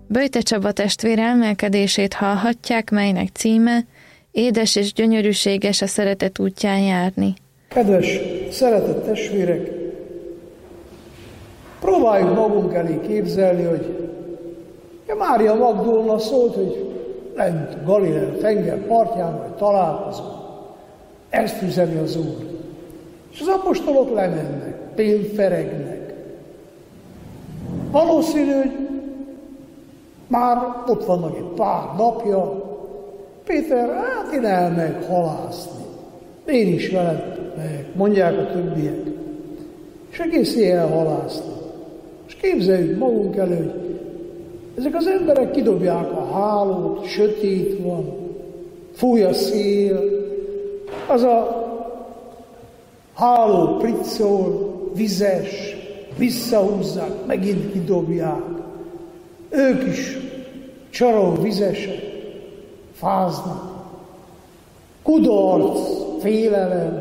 Böjte Csaba testvér elmélkedését hallhatják, melynek címe Édes és gyönyörűséges a szeretet útján járni. Kedves, szeretett testvérek, próbáljuk magunk elé képzelni, hogy Mária Magdolna szólt, hogy lent Galilea tenger partján majd találkozunk. Ezt üzeni az Úr. És az apostolok lemennek, pénferegnek. Valószínű, hogy már ott vannak egy pár napja. Péter, hát én elmegyek halászni. Én is veled megyek, mondják a többiek. És egész éjjel halásznak. És képzeljük magunk elő, hogy ezek az emberek kidobják a hálót, sötét van, fúj a szél, az a háló priccol, vizes, visszahúzzák, megint kidobják. Ők is csaró vizesek, fáznak. Kudarc, félelem,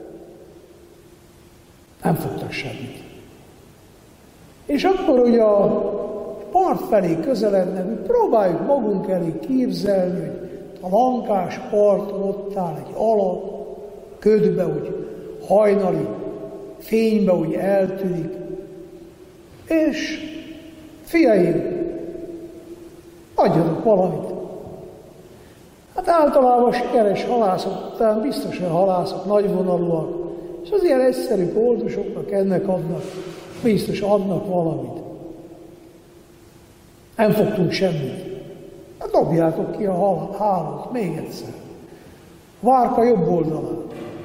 nem fogtak semmit. És akkor ugye a part felé közelednek, hogy próbáljuk magunk elé képzelni, hogy a lankás part ott áll egy alak, ködbe, úgy hajnali fénybe úgy eltűnik. És fiaim, adjanak valamit. Hát általában sikeres halászok után biztosan halászok nagyvonalúak, és az ilyen egyszerű koldusoknak ennek adnak, biztos adnak valamit. Nem fogtunk semmit. Hát dobjátok ki a hálót, még egyszer. Várka jobb oldalán.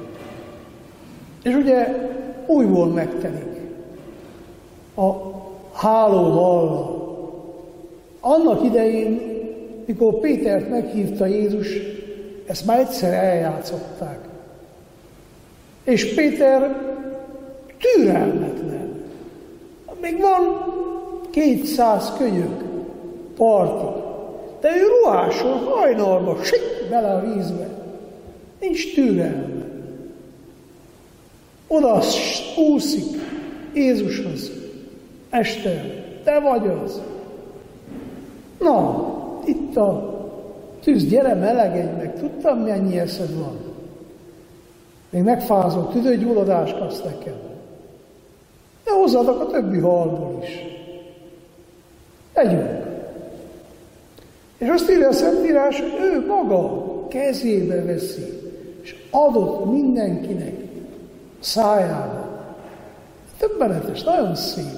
És ugye újból megtelik a hálóhallal. Annak idején, mikor Pétert meghívta Jézus, ezt már egyszer eljátszották. És Péter türelmetlen. Még van 200 kölyök partig. De ő ruhásul, hajnalba, bele a vízbe. Nincs türelme. Oda úszik Jézushoz. Este, te vagy az. Na, itt a tűz, gyere, melegedj meg, tudtam, mennyi eszed van. Még megfázol, tüdőgyulladást kapsz nekem. De hozzatok a többi halból is. Együnk. És azt írja a Szentírás, hogy ő maga kezébe veszi, és adott mindenkinek szájába. Többenetes, nagyon szép.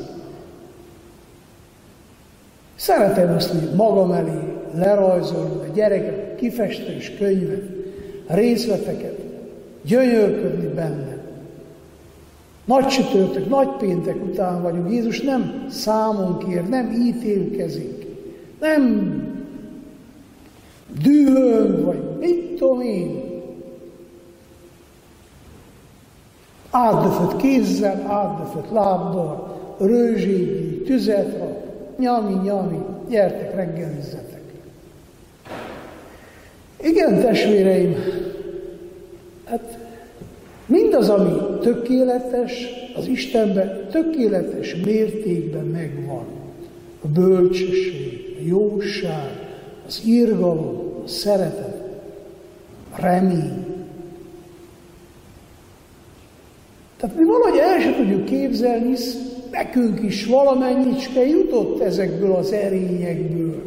Szeretem azt, hogy magam elé lerajzolni a gyerekek kifestős könyvet, részleteket, gyönyörködni benne. Nagy csütörtök, nagy péntek után vagyunk. Jézus nem számon kér, nem ítélkezik, nem dühöng, vagy mit tudom én. Átdöfött kézzel, átdöfött lábbal, rőzségi, tüzet rap, nyami, gyertek, reggelizzetek. Igen, testvéreim, hát mindaz, ami tökéletes, az Istenben tökéletes mértékben megvan. A bölcsesség, a jóság, az irgalom, a szeretet, a remény. Tehát mi valahogy el sem tudjuk képzelni, hisz nekünk is valamennyicske jutott ezekből az erényekből.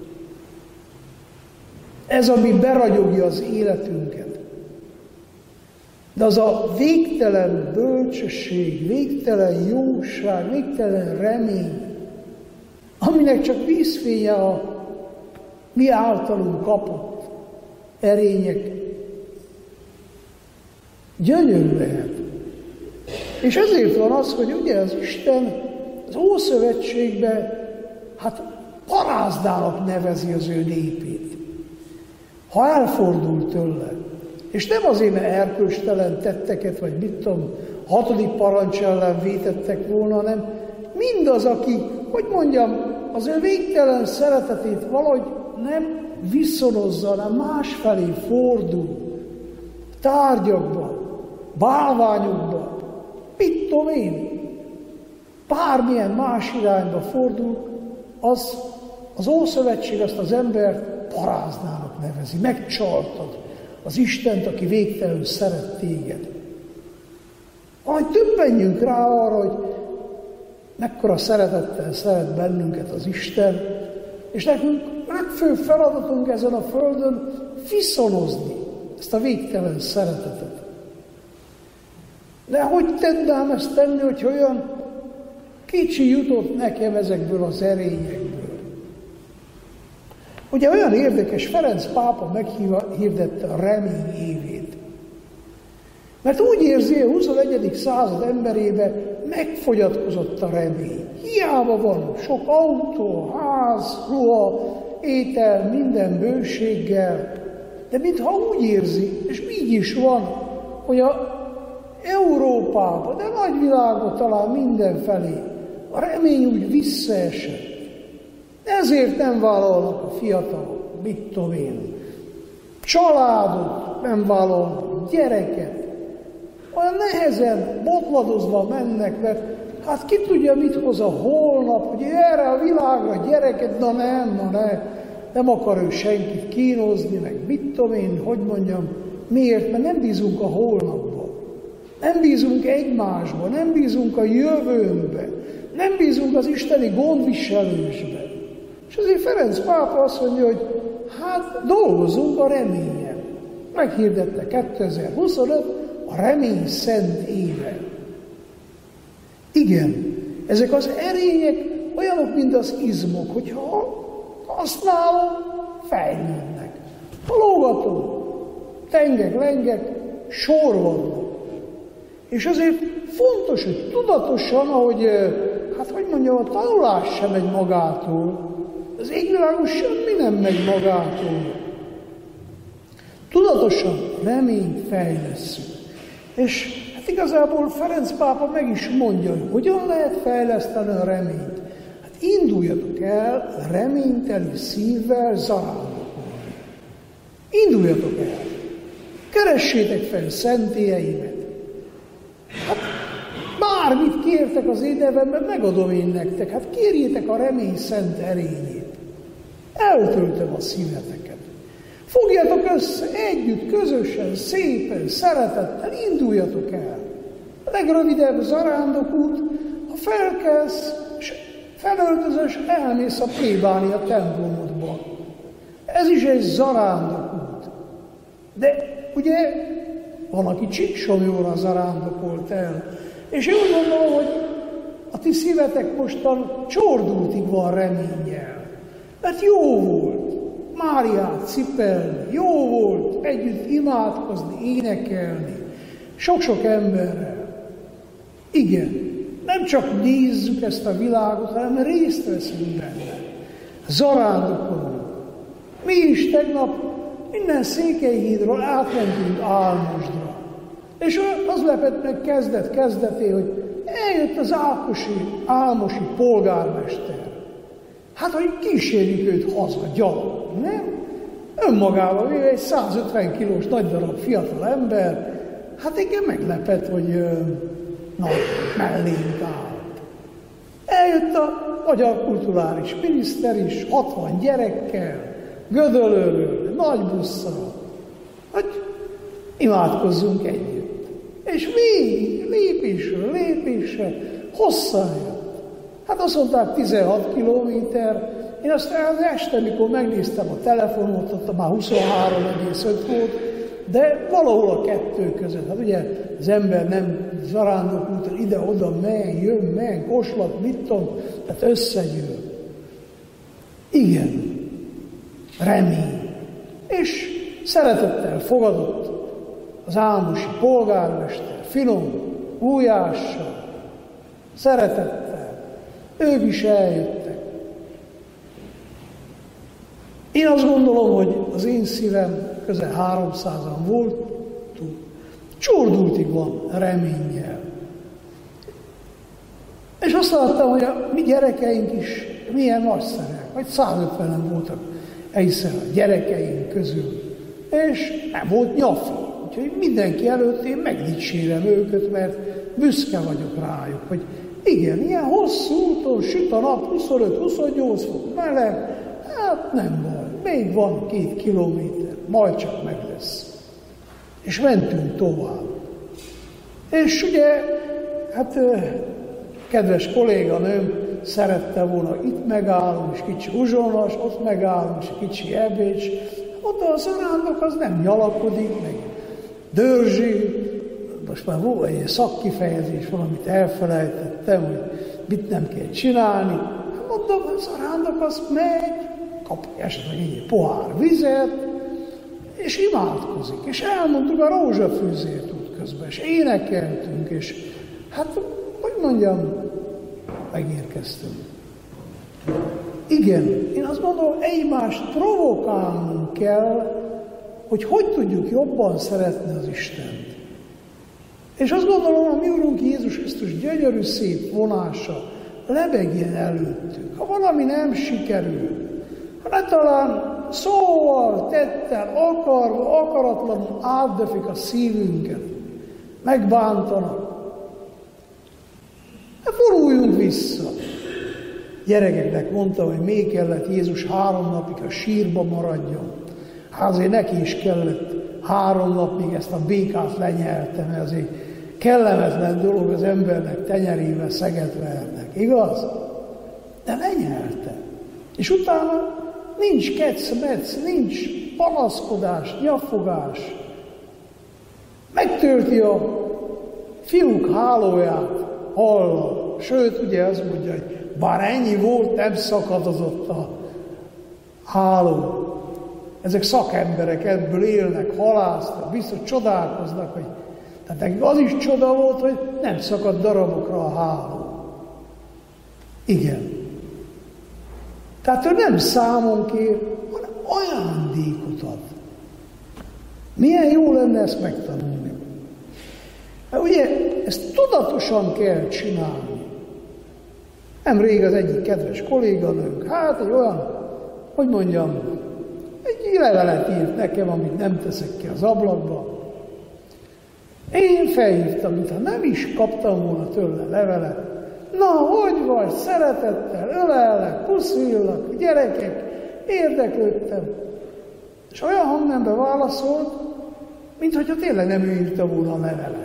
Ez, ami beragyogja az életünket. De az a végtelen bölcsesség, végtelen jóság, végtelen remény, aminek csak vízfénye a mi általunk kapott erények, gyönyörű lehet. És ezért van az, hogy ugye az Isten az Ószövetségben hát parázdának nevezi az ő népét. Ha elfordul tőle, és nem azért, mert erkölcstelen tetteket, vagy mit tudom, 6. parancs ellen vétettek volna, hanem mindaz, aki, hogy mondjam, az ő végtelen szeretetét valahogy nem viszonozza, hanem másfelé fordul, tárgyakba, bálványokba, mit tudom én, bármilyen más irányba fordul, az Az Ószövetség azt az embert paráznának nevezi. Megcsaltad az Istent, aki végtelenül szeret téged. Majd döbbenjünk rá arra, hogy mekkora szeretettel szeret bennünket az Isten, és nekünk legfőbb feladatunk ezen a földön viszonozni ezt a végtelen szeretetet. De hogy tudnám ezt tenni, hogy olyan kicsi jutott nekem ezekből az erényekből? Ugye olyan érdekes, Ferenc pápa meghirdette a remény évét. Mert úgy érzi, hogy a 21. század emberébe megfogyatkozott a remény. Hiába van sok autó, ház, ruha, étel, minden bőséggel, de mintha úgy érzi, és így is van, hogy a Európában, de nagyvilágban talán mindenfelé a remény úgy visszaesett. Ezért nem vállalnak a fiatalok, mit tudom én, családot nem vállalnak, gyereket. Olyan nehezen, botladozva mennek, mert hát ki tudja, mit hoz a holnap, hogy erre a világra gyereket, nem akar ő senkit kínozni, meg mit tudom én, hogy mondjam, miért? Mert nem bízunk a holnapban, nem bízunk egymásban, nem bízunk a jövőnkben, nem bízunk az isteni gondviselésben. És azért Ferenc pápa azt mondja, hogy hát dolgozzunk a reményen. Meghirdette 2025 a remény szent éve. Igen, ezek az erények olyanok, mint az izmok, hogyha használom, fejlődnek. Ha lógatom, tengek, lengek, sorvadnak. És azért fontos, hogy tudatosan, ahogy, a tanulás sem megy magától, az égvilágon semmi nem megy magától. Tudatosan reményt fejlesszük. És hát igazából Ferenc pápa meg is mondja, hogy hogyan lehet fejleszteni a reményt. Hát induljatok el reményteli szívvel zarándokolni. Induljatok el. Keressétek fel szentélyeimet. Hát bármit kértek az én nevemben, megadom én nektek. Hát kérjétek a remény szent erényét. Eltöltöm a szíveteket. Fogjatok össze együtt, közösen, szépen, szeretettel, induljatok el. A legrövidebb zarándokút, ha felkelsz, és felöltözös, elmész a plébánia templomodba. Ez is egy zarándokút. De ugye van, aki Csíksomjóra zarándokolt el. És én úgy gondolom, hogy a ti szívetek mostan csordultig van reménnyel. Mert jó volt Máriát cipelni, jó volt együtt imádkozni, énekelni, sok-sok emberrel. Igen, nem csak nézzük ezt a világot, hanem részt veszünk benne. Zarándokolunk. Mi is tegnap minden Székelyhídról átmentünk Álmosdra. És az lepett meg kezdeté, hogy eljött az álmosi polgármester. Hát, hogy kísérjük őt haza gyalog, nem? Önmagában véve egy 150 kilós nagy darab fiatal ember, hát igen meglepett, hogy mellénk állt. Eljött a magyar kulturális miniszter is, 60 gyerekkel, Gödöllőről, nagy busszal, hogy imádkozzunk együtt. És végig, lépésről lépésre, hosszan jött. Hát azt mondták 16 kilométer, én aztán az este, mikor megnéztem a telefonot, ott már 23,5 volt, de valahol a kettő között. Hát ugye az ember nem zarándokúton ide-oda jön, koslat, mit tudom, tehát összegyűl. Igen, remény. És szeretettel fogadott az álmosi polgármester, finom, újással, szeretettel. Ők is eljöttek. Én azt gondolom, hogy az én szívem közel 300-an volt, csordultig van reménnyel. És azt láttam, hogy a mi gyerekeink is milyen nagyszerűek, vagy 150-en voltak egyszer a gyerekeink közül. És nem volt nyafi. Úgyhogy mindenki előtt én megdicsérem őket, mert büszke vagyok rájuk, hogy igen, ilyen hosszú úton süt a nap, 25-28 fok meleg, Hát nem baj, még van 2 kilométer, majd csak meg lesz. És mentünk tovább. És ugye, hát kedves kolléganőm szerette volna, itt megállunk, és kicsi uzsonos, ott megállunk, és kicsi ebécs. Ott a zarándok az nem nyalakodik, meg dörzsi. Most már volt egy szakkifejezés, valamit elfelejtettem, hogy mit nem kell csinálni. Mondom, a zarándok az megy, kap esetleg egy pohár vizet, és imádkozik. És elmondtuk a rózsafűzért útközben, és énekeltünk, és hát, hogy mondjam, megérkeztünk. Igen, én azt mondom, egymást provokálnunk kell, hogy tudjuk jobban szeretni az Istent. És azt gondolom, a mi Urunk Jézus Krisztus gyönyörű szép vonása lebegjen előttünk. Ha valami nem sikerül, ha talán szóval, tettel, akarva, akaratlanul átdöfik a szívünket, megbántanak, de vonuljunk vissza. Gyerekeknek mondta, hogy még kellett Jézus 3 napig a sírba maradjon. Hát azért neki is kellett 3 napig ezt a békát lenyelte, mert azért kellemetlen dolog az embernek tenyerével szeget vernek, igaz? De lenyelte. És utána nincs kecmec, nincs panaszkodás, nyafogás. Megtölti a fiúk hálóját hallal. Sőt, ugye azt mondja, hogy bár ennyi volt, nem szakadozott a háló. Ezek szakemberek ebből élnek, halásznak, biztos csodálkoznak, hogy tehát nekik az is csoda volt, hogy nem szakadt darabokra a háló. Igen. Tehát ő nem számon kér, hanem ajándékot ad. Milyen jó lenne ezt megtanulni. Mert ugye ezt tudatosan kell csinálni. Nemrég az egyik kedves kolléganőnk, hát egy olyan, hogy mondjam, egy levelet írt nekem, amit nem teszek ki az ablakba. Én felhívtam, mintha nem is kaptam volna tőle levelet. Na, hogy vagy? Szeretettel, ölellek, puszillak, gyerekek, érdeklődtem. És olyan hangnemben válaszolt, mintha tényleg nem ő írta volna a levelet.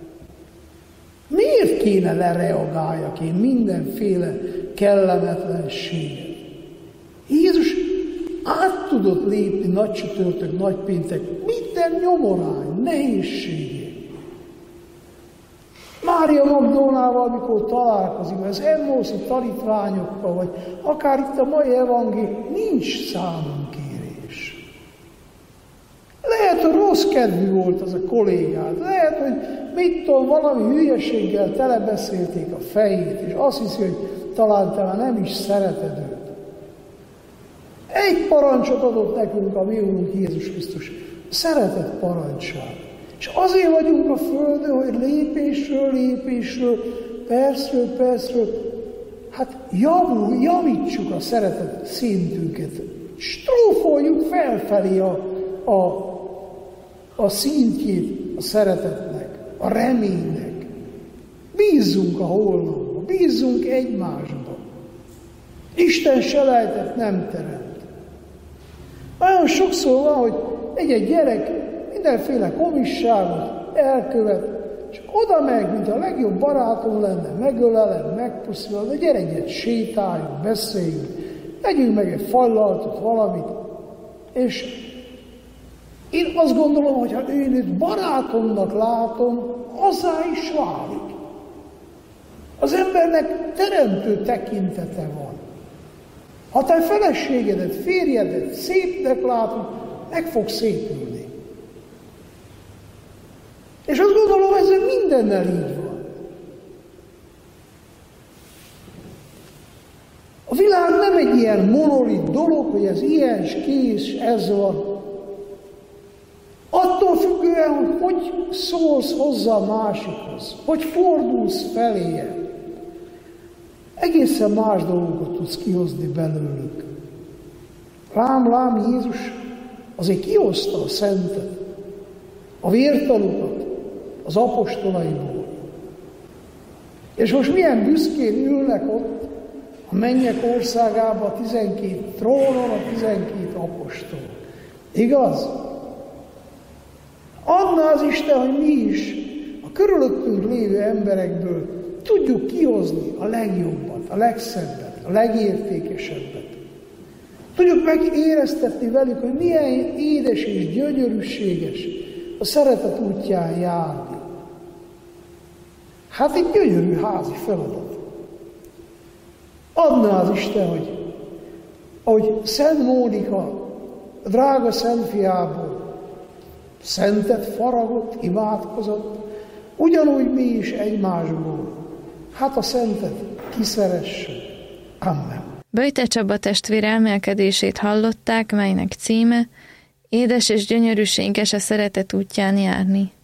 Miért kéne lereagáljak én mindenféle kellemetlenséget? Jézus át tudott lépni nagycsütörtök, nagypéntek, minden nyomorány, nehézségét. Mária Magdolnával, amikor találkozik, az Emmószi tanítványokkal, vagy akár itt a mai evangélium, nincs számonkérés. Lehet, hogy rossz kedvű volt az a kollégád, lehet, hogy mit tudom, valami hülyeséggel telebeszélték a fejét, és azt hiszi, hogy talán te már nem is szereted őt. Egy parancsot adott nekünk a mi Úrunk Jézus Krisztus, szeretet parancsát. És azért vagyunk a földön, hogy lépésről lépésről, percről, hát javítsuk a szeretet szintünket. Strófoljuk felfelé a szintjét a szeretetnek, a reménynek. Bízzunk a holnapba, bízzunk egymásba. Isten selejtet nem teremt. Olyan sokszor van, hogy egy gyerek mindenféle komisságot elkövet, és oda megy, mint a legjobb barátom lenne, megölelem, megpuszilom, de gyere egyet, sétáljunk, beszéljünk, tegyünk meg egy fallaltot, valamit, és én azt gondolom, hogy ha én őt barátomnak látom, azzá is válik. Az embernek teremtő tekintete van. Ha te feleségedet, férjedet szépnek látod, meg fog szépülni. És azt gondolom, ezzel mindennel így van. A világ nem egy ilyen monolit dolog, hogy ez ilyen, kész, ez van. Attól függően, hogy szólsz hozzá a másikhoz, hogy fordulsz feléje, egészen más dolgokat tudsz kihozni belőlük. Lám, Jézus azért kihozta a szentet, a vértanukat az apostolaiból. És most milyen büszkén ülnek ott a mennyek országában a 12 trónon, a 12 apostol. Igaz? Adna az Isten, hogy mi is a körülöttünk lévő emberekből tudjuk kihozni a legjobbat, a legszebbet, a legértékesebbet. Tudjuk megéreztetni velük, hogy milyen édes és gyönyörűséges a szeretet útján járni. Hát egy gyönyörű házi feladat. Adná az Isten, hogy ahogy Szent Mónika, a drága szentfiából szentet faragott, imádkozott, ugyanúgy mi is egymásból. Hát a szentet kiszeresse. Amen. Böjte Csaba testvér elmélkedését hallották, melynek címe Édes és gyönyörűséges a szeretet útján járni.